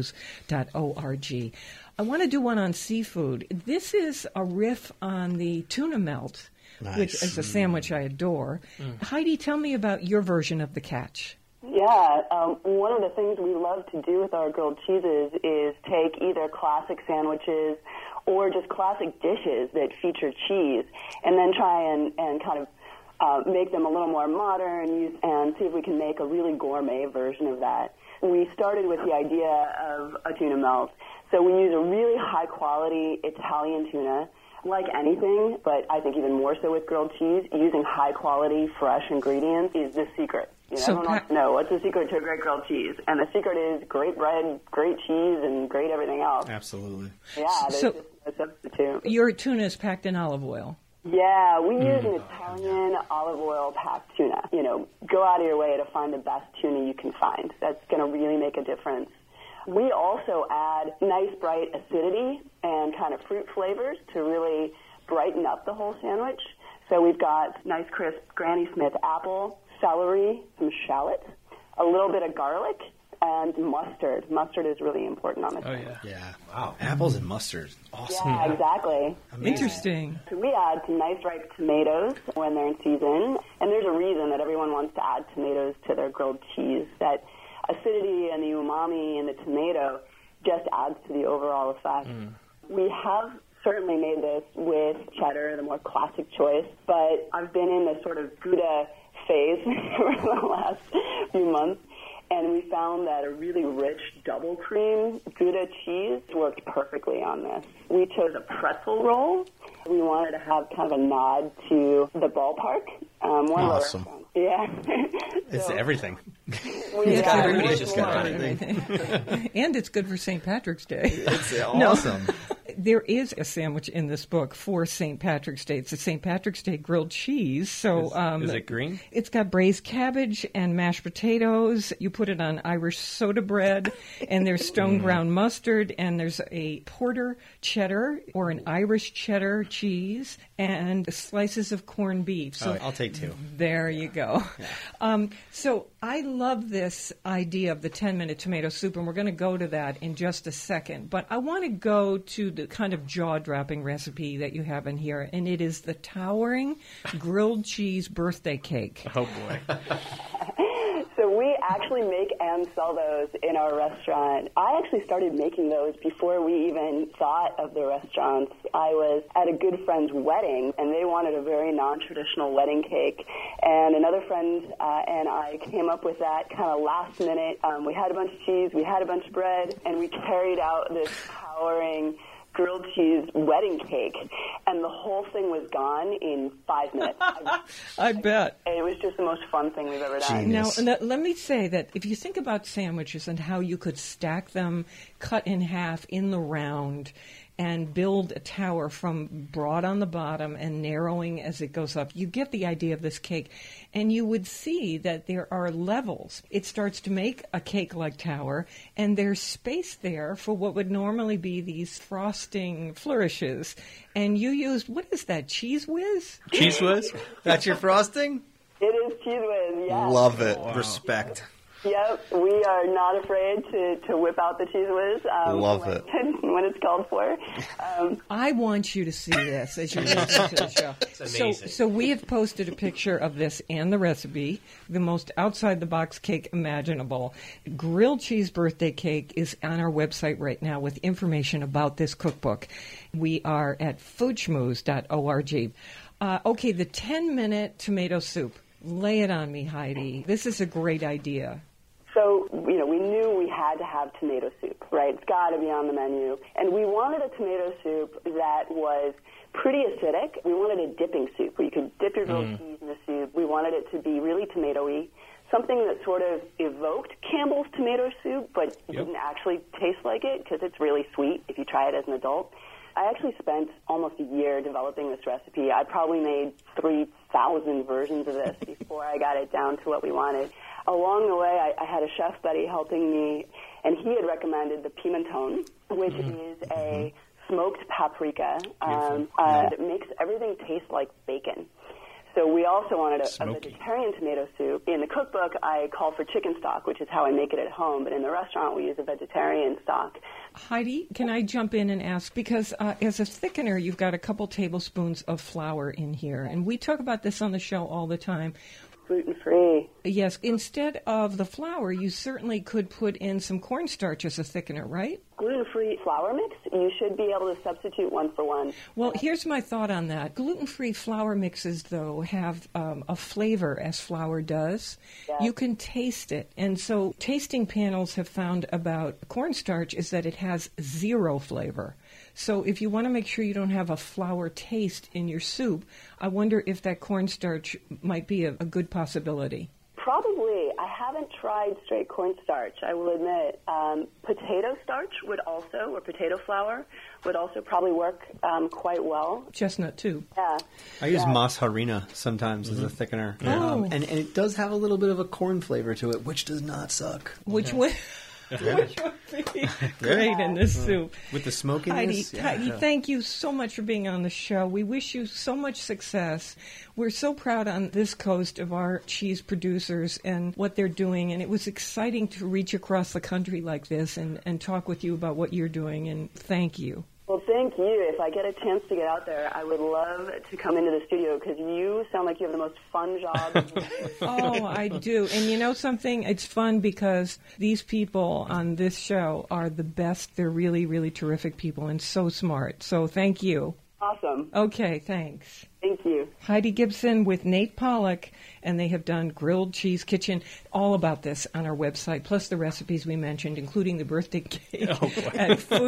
foodschmooze.org. I want to do one on seafood. This is a riff on the tuna melt, which is a sandwich I adore. Heidi, tell me about your version of the catch. Yeah, one of the things we love to do with our grilled cheeses is take either classic sandwiches or just classic dishes that feature cheese and then try and kind of make them a little more modern and see if we can make a really gourmet version of that. We started with the idea of a tuna melt. So we use a really high-quality Italian tuna, like anything, but I think even more so with grilled cheese, using high-quality, fresh ingredients is the secret. Everyone wants to know, what's the secret to a great grilled cheese? And the secret is great bread, great cheese, and great everything else. Absolutely. Yeah, there's just no substitute. Your tuna is packed in olive oil. Yeah, we use an Italian olive oil packed tuna. Go out of your way to find the best tuna you can find. That's going to really make a difference. We also add nice, bright acidity and kind of fruit flavors to really brighten up the whole sandwich. So we've got nice, crisp Granny Smith apple, celery, some shallots, a little bit of garlic, and mustard. Mustard is really important on this. Oh, yeah. Yeah. Wow. Apples and mustard. Awesome. Yeah, exactly. Amazing. Interesting. So we add some nice ripe tomatoes when they're in season. And there's a reason that everyone wants to add tomatoes to their grilled cheese. That acidity and the umami in the tomato just adds to the overall effect. We have certainly made this with cheddar, the more classic choice. But I've been in this sort of Gouda phase for the last few months. And we found that a really rich double cream Gouda cheese worked perfectly on this. We chose a pretzel roll. We wanted to have kind of a nod to the ballpark. Awesome. Yeah. It's everything. Everybody's got everything. And it's good for St. Patrick's Day. It's awesome. There is a sandwich in this book for St. Patrick's Day. It's a St. Patrick's Day grilled cheese. So is it green? It's got braised cabbage and mashed potatoes. You put it on Irish soda bread, and there's stone ground mustard, and there's a porter cheddar or an Irish cheddar cheese, and slices of corned beef. So I'll take two. There you go. Yeah. So I love this idea of the 10-minute tomato soup, and we're going to go to that in just a second. But I want to go to the kind of jaw-dropping recipe that you have in here, and it is the towering grilled cheese birthday cake. Oh, boy. So we actually make and sell those in our restaurant. I actually started making those before we even thought of the restaurants. I was at a good friend's wedding, and they wanted a very non-traditional wedding cake. And another friend and I came up with that kind of last minute. We had a bunch of cheese, we had a bunch of bread, and we carried out this towering grilled cheese wedding cake, and the whole thing was gone in 5 minutes. I bet. It was just the most fun thing we've ever done. Now, let me say that if you think about sandwiches and how you could stack them, cut in half in the round, and build a tower from broad on the bottom and narrowing as it goes up, you get the idea of this cake. And you would see that there are levels. It starts to make a cake-like tower, and there's space there for what would normally be these frosting flourishes. And you used, what is that, Cheese Whiz? Cheese Whiz? That's your frosting? It is Cheese Whiz, yeah. Love it. Wow. Respect. Yep, we are not afraid to whip out the Cheese Whiz. Love it. When it's called for. I want you to see this as you listen to the show. It's amazing. So we have posted a picture of this and the recipe, the most outside-the-box cake imaginable. Grilled cheese birthday cake is on our website right now with information about this cookbook. We are at foodschmooze.org. Okay, the 10-minute tomato soup. Lay it on me, Heidi. This is a great idea. So, we knew we had to have tomato soup, right? It's got to be on the menu. And we wanted a tomato soup that was pretty acidic. We wanted a dipping soup where you could dip your grilled cheese in the soup. We wanted it to be really tomatoey. something that sort of evoked Campbell's tomato soup, but didn't actually taste like it because it's really sweet if you try it as an adult. I actually spent almost a year developing this recipe. I probably made 3,000 versions of this before I got it down to what we wanted. Along the way, I had a chef buddy helping me, and he had recommended the pimentone, which is a smoked paprika that makes everything taste like bacon. So we also wanted a vegetarian tomato soup. In the cookbook, I call for chicken stock, which is how I make it at home. But in the restaurant, we use a vegetarian stock. Heidi, can I jump in and ask? Because as a thickener, you've got a couple tablespoons of flour in here. And we talk about this on the show all the time. Gluten-free. Yes. Instead of the flour, you certainly could put in some cornstarch as a thickener, right? Gluten-free flour mix, you should be able to substitute one for one. Well, here's my thought on that. Gluten-free flour mixes, though, have a flavor as flour does. Yes. You can taste it. And so tasting panels have found about cornstarch is that it has zero flavor. So if you want to make sure you don't have a flour taste in your soup, I wonder if that cornstarch might be a good possibility. Probably. I haven't tried straight cornstarch, I will admit. Potato starch would also, or potato flour, would also probably work quite well. Chestnut, too. Yeah. I use moss harina sometimes as a thickener. Oh. And it does have a little bit of a corn flavor to it, which does not suck. Which would be great in this soup. With the smokiness. Heidi, thank you so much for being on the show. We wish you so much success. We're so proud on this coast of our cheese producers and what they're doing, and it was exciting to reach across the country like this and talk with you about what you're doing, and thank you. Well, thank you. If I get a chance to get out there, I would love to come into the studio because you sound like you have the most fun job. Oh, I do. And you know something? It's fun because these people on this show are the best. They're really, really terrific people and so smart. So thank you. Awesome. Okay, thanks. Thank you. Heidi Gibson with Nate Pollock, and they have done Grilled Cheese Kitchen. All about this on our website, plus the recipes we mentioned, including the birthday cake at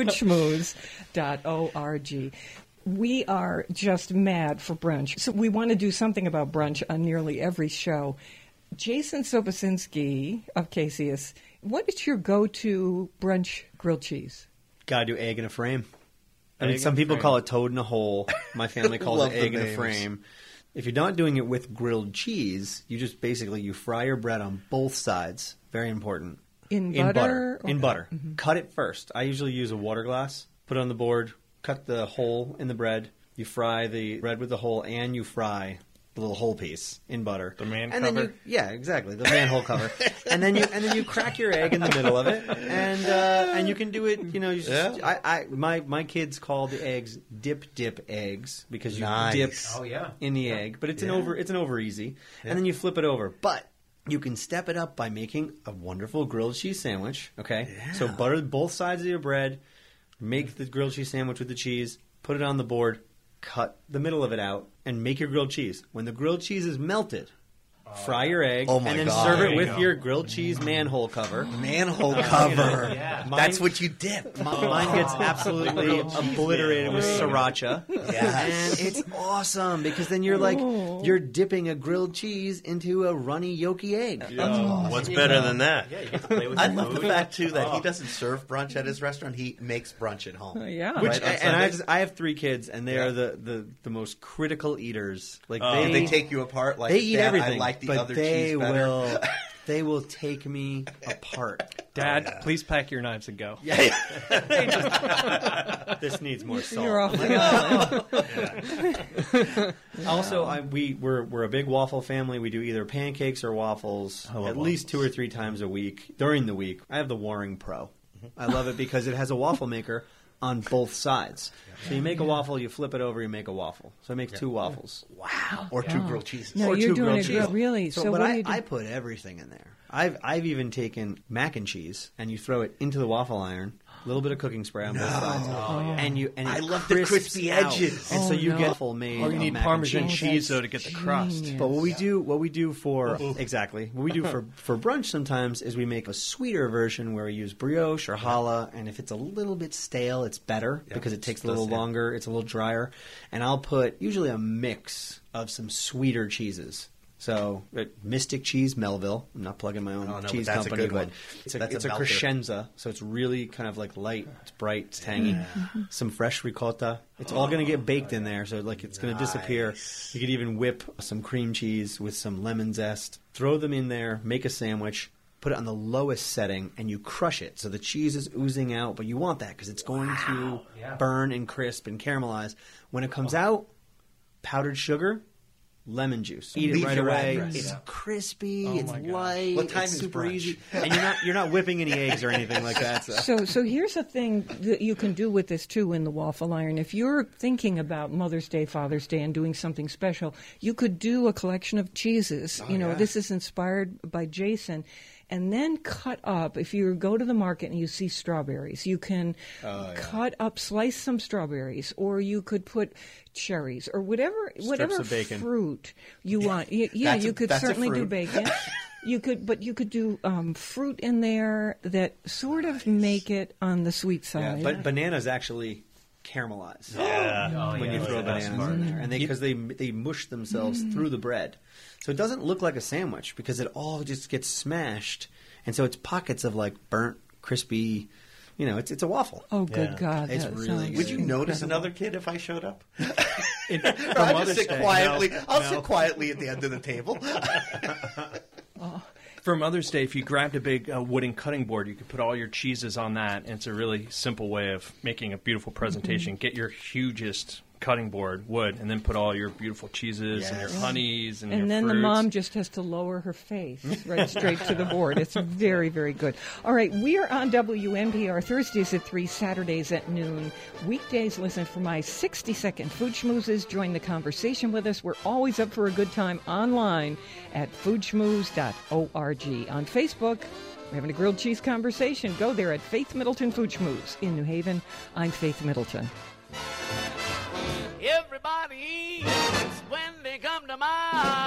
foodschmooze.org. We are just mad for brunch. So we want to do something about brunch on nearly every show. Jason Sobocinski of Casius, what is your go-to brunch grilled cheese? Gotta do egg in a frame. I mean, some people call it toad in a hole. My family calls it egg in a frame. If you're not doing it with grilled cheese, you just basically you fry your bread on both sides. Very important. In butter? In butter. Mm-hmm. Cut it first. I usually use a water glass. Put it on the board. Cut the hole in the bread. You fry the bread with the hole, and you fry the little hole piece in butter. The man and cover? Then exactly. The manhole cover. And then you crack your egg in the middle of it, and you can do it. You know, you just, my kids call the eggs dip eggs because you dip in the egg, but it's an over easy, and then you flip it over, but. You can step it up by making a wonderful grilled cheese sandwich. Okay, so butter both sides of your bread. Make the grilled cheese sandwich with the cheese. Put it on the board. Cut the middle of it out and make your grilled cheese. When the grilled cheese is melted, fry your egg and then serve it with your grilled cheese manhole cover. Manhole cover. That's what you dip. Mine gets absolutely obliterated with sriracha. And it's awesome because then you're dipping a grilled cheese into a runny yolky egg. What's better than that? Yeah, you get to play with I love the fact, too, that he doesn't serve brunch at his restaurant. He makes brunch at home. I have 3 kids, and they are the most critical eaters. Like they take you apart. Like they eat everything. I like the but other cheese better. They will take me apart. Dad, please pack your knives and go. This needs more salt. You're off the Also, we're a big waffle family. We do either pancakes or waffles at least 2 or 3 times a week during the week. I have the Waring Pro. I love it because it has a waffle maker on both sides. So you make a waffle, you flip it over, you make a waffle. So it makes 2 waffles. Wow. Or 2 grilled cheeses. No, or you're 2 doing grilled it cheeses. really. So but what do you do? I put everything in there. I've even taken mac and cheese and you throw it into the waffle iron. A little bit of cooking spray on both sides. And I love the crispy edges. And so you get waffle made. Or you need Parmesan cheese though to get the crust. But what we do for for brunch sometimes is we make a sweeter version where we use brioche or challah, and if it's a little bit stale, it's better because it takes a little longer. It's a little drier, and I'll put usually a mix of some sweeter cheeses. So Mystic Cheese, Melville. I'm not plugging my own cheese that's company, a good one. It's a melter. crescenza, so it's really kind of like light. It's bright, it's tangy. Some fresh ricotta. It's all going to get baked in there, so like it's going to disappear. You could even whip some cream cheese with some lemon zest. Throw them in there, make a sandwich. Put it on the lowest setting, and you crush it. So the cheese is oozing out, but you want that because it's going to burn and crisp and caramelize. When it comes out, powdered sugar, lemon juice. Eat it right away. It's crispy. It's light. What time it's is super brunch? easy, and you're not whipping any eggs or anything like that. So here's a thing that you can do with this too in the waffle iron. If you're thinking about Mother's Day, Father's Day, and doing something special, you could do a collection of cheeses. This is inspired by Jason. And then cut up, if you go to the market and you see strawberries, you can slice some strawberries, or you could put cherries, or whatever fruit you want. You could certainly do bacon. You could do fruit in there that sort of make it on the sweet side. Yeah, but bananas actually caramelize when you throw bananas in there, and because they mush themselves through the bread, so it doesn't look like a sandwich because it all just gets smashed, and so it's pockets of like burnt, crispy. It's a waffle. Oh, good God! It's really. Would you notice another kid if I showed up? I'll sit quietly. I'll sit quietly at the end of the table. For Mother's Day, if you grabbed a big wooden cutting board, you could put all your cheeses on that. And it's a really simple way of making a beautiful presentation. Get your hugest cutting board, wood, and then put all your beautiful cheeses and your honeys and your then fruits. the mom just has to lower her face right straight to the board. It's very, very good. All right, we are on WNPR Thursdays at 3, Saturdays at noon. Weekdays, listen for my 60-second food schmoozes. Join the conversation with us. We're always up for a good time online at foodschmooze.org. On Facebook, we're having a grilled cheese conversation. Go there at Faith Middleton Food Schmooze in New Haven. I'm Faith Middleton. Everybody eats when they come to mind.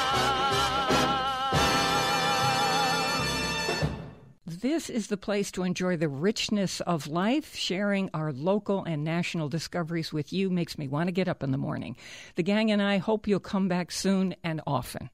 This is the place to enjoy the richness of life. Sharing our local and national discoveries with you makes me want to get up in the morning. The gang and I hope you'll come back soon and often.